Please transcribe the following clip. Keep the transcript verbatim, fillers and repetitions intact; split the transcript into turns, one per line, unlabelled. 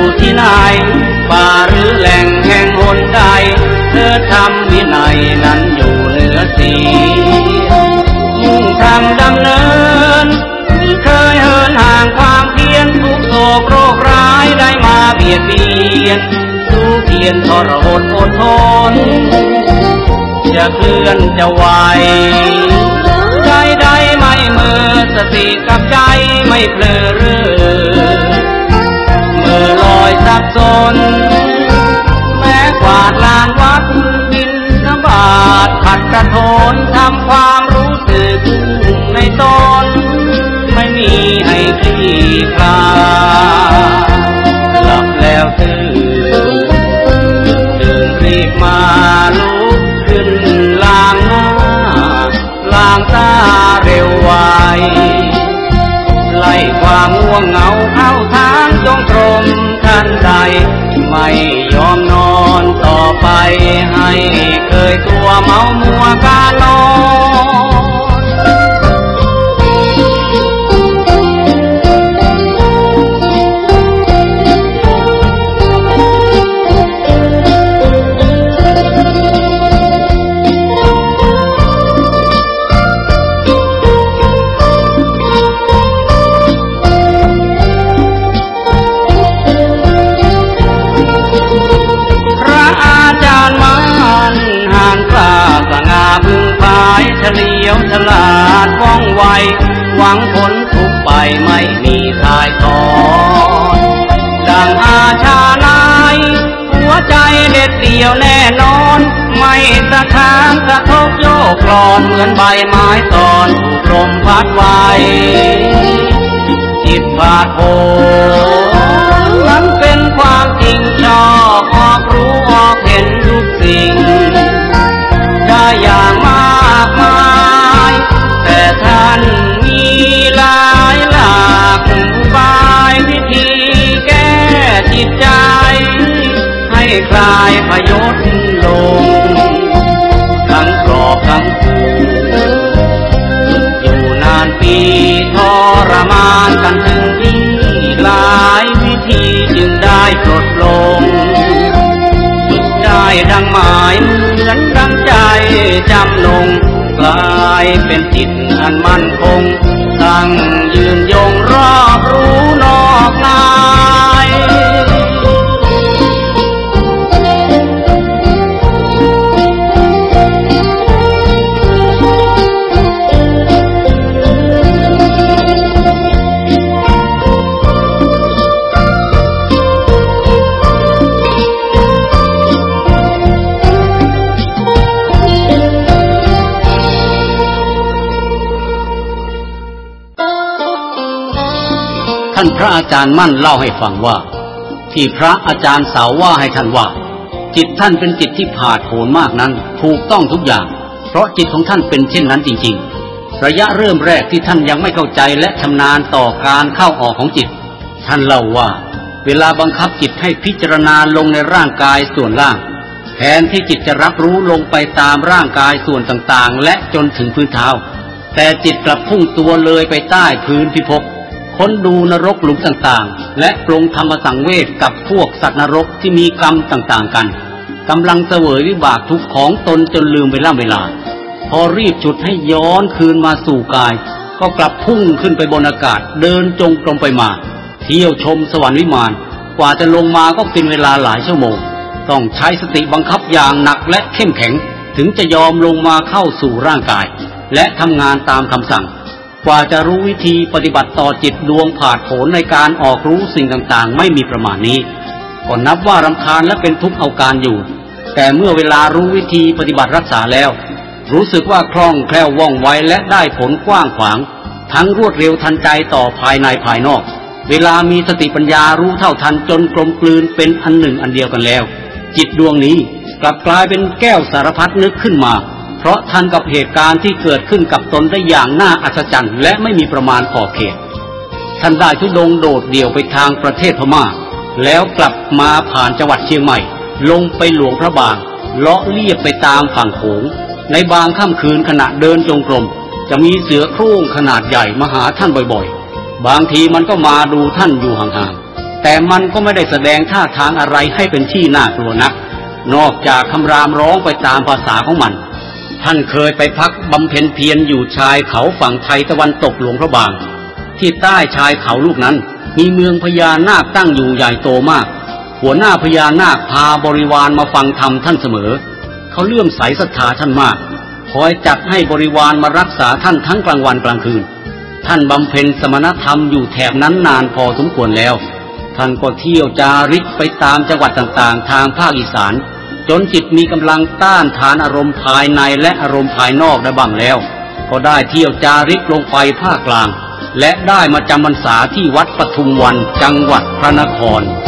ที่ไหนป่าหรือแหล่งแห่งหนใดเธอทำวินัยนั้นอยู่เหนือสีมุ่งทำดำเนินเคยเหินห่างความเพียรทุกโศกโรคร้ายได้มาเบียดเบียนสู้เพียรทรหดอดทนจะเคลื่อนจะไหวใจใดไม่เมื่อสติกับใจไม่เพลอเร่อเมื่อลอยสับสนแม้กวาดลานวัดบินนบาตผัดกระโถนทำความรู้สึกในตนไม่มีให้คลี่คลาหลับแล้วตื่นตื่นรีบมาลุกขึ้นล้างหน้าล้างตาเร็วไวไล่ความง่วงเหงาเข้าทางจงกรมทันใดไม่ยอมนอนต่อไปให้เคยตัวเมามัวการนอนเฉลียวฉลาดว่องไวหวังผลทุกไปไม่มีทายทอดดังอาชานายหัวใจเด็ดเดี่ยวแน่นอนไม่สะท้านสะทกโยกกลอนเหมือนใบไม้ตอนถูกลมพัดไว้จิตบาดโผนั้นเป็นความจริงชอบออกรู้ออกเห็นทุกสิ่งได้อย่างมากมายแต่ท่านมีหลายหลากอุบายวิธีแก้จิตใจให้คลายพยศลงทั้งกรอบทั้งคู่อยู่นานปีทรมานกันถึงที่หลายวิธีจึงได้ปลดลงได้ดังหมายเหมือนดังใจจำลงกลายเป็นจิตอันมั่นคงตั้งยืนยงรอบรู้นอกนายท่านพระอาจารย์มั่นเล่าให้ฟังว่าที่พระอาจารย์สาวว่าให้ท่านว่าจิตท่านเป็นจิตที่ผาดโผนมากนั้นถูกต้องทุกอย่างเพราะจิตของท่านเป็นเช่นนั้นจริงๆระยะเริ่มแรกที่ท่านยังไม่เข้าใจและชำนาญต่อการเข้าออกของจิตท่านเล่าว่าเวลาบังคับจิตให้พิจารณาลงในร่างกายส่วนล่างแทนที่จิตจะรับรู้ลงไปตามร่างกายส่วนต่างๆและจนถึงพื้นเท้าแต่จิตกลับพุ่งตัวเลยไปใต้พื้นพิภพค้นดูนรกหลุมต่างๆและปรงธรรมสังเวชกับพวกสัตว์นรกที่มีกรรมต่างๆกันกำลังเสวยวิบากทุกข์ของตนจนลืมเวลาเวลาพอรีบจุดให้ย้อนคืนมาสู่กายก็กลับพุ่งขึ้นไปบนอากาศเดินจงกรมไปมาเที่ยวชมสวรรค์วิมานกว่าจะลงมาก็เป็นเวลาหลายชั่วโมงต้องใช้สติบังคับอย่างหนักและเข้มแข็งถึงจะยอมลงมาเข้าสู่ร่างกายและทำงานตามคำสั่งกว่าจะรู้วิธีปฏิบัติต่อจิตดวงผาดโผนในการออกรู้สิ่งต่างๆไม่มีประมาณนี้ก็นับว่ารำคาญและเป็นทุกข์เอาการอยู่แต่เมื่อเวลารู้วิธีปฏิบัติรักษาแล้วรู้สึกว่าคล่องแคล่วว่องไวและได้ผลกว้างขวางทั้งรวดเร็วทันใจต่อภายในภายนอกเวลามีสติปัญญารู้เท่าทันจนกลมกลืนเป็นอันหนึ่งอันเดียวกันแล้วจิตดวงนี้กลับกลายเป็นแก้วสารพัดนึกขึ้นมาเพราะทันกับเหตุการณ์ที่เกิดขึ้นกับตนได้อย่างน่าอัศจรรย์และไม่มีประมาณขอบเขตท่านได้ทุดงโดดเดี่ยวไปทางประเทศพม่าแล้วกลับมาผ่านจังหวัดเชียงใหม่ลงไปหลวงพระบางเลาะเลียบไปตามฝั่งโขงในบางค่ำคืนขณะเดินจงกรมจะมีเสือโคร่งขนาดใหญ่มาหาท่านบ่อยๆบางทีมันก็มาดูท่านอยู่ห่างๆแต่มันก็ไม่ได้แสดงท่าทางอะไรให้เป็นที่น่ากลัวนักนอกจากคำรามร้องไปตามภาษาของมันท่านเคยไปพักบำเพ็ญเพียรอยู่ชายเขาฝั่งไทยตะวันตกหลวงพระบางที่ใต้ชายเขาลูกนั้นมีเมืองพญานาคตั้งอยู่ใหญ่โตมากหัวหน้าพญานาคพาบริวารมาฟังธรรมท่านเสมอเขาเลื่อมใสศรัทธาท่านมากคอยจัดให้บริวารมารักษาท่านทั้งกลางวันกลางคืนท่านบำเพ็ญสมณธรรมอยู่แถบนั้นนานพอสมควรแล้วท่านก็เที่ยวจาริกไปตามจังหวัดต่างๆทางภาคอีสานจนจิตมีกำลังต้านทานอารมณ์ภายในและอารมณ์ภายนอกได้บ้างแล้วก็ได้เที่ยวจาริกลงไปภาคกลางและได้มาจำพรรษาที่วัดปทุมวันจังหวัดพระนคร